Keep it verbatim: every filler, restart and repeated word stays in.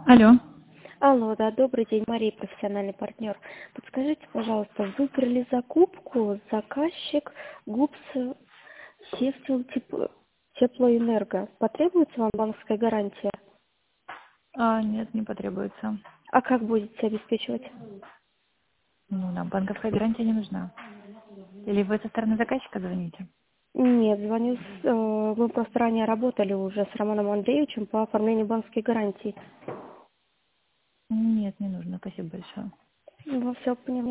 Алло. Алло, да, добрый день, Мария, профессиональный партнер. Подскажите, пожалуйста, выиграли закупку заказчик ГУПС Севтел Теп- Теплоэнерго. Потребуется вам банковская гарантия? А, нет, не потребуется. А как будете обеспечивать? Ну, нам банковская гарантия не нужна. Или вы со стороны заказчика звоните? Нет, звоню, с, э, мы просто ранее работали уже с Романом Андреевичем по оформлению банковской гарантии. Нет, не нужно. Спасибо большое. Ну, все поняла.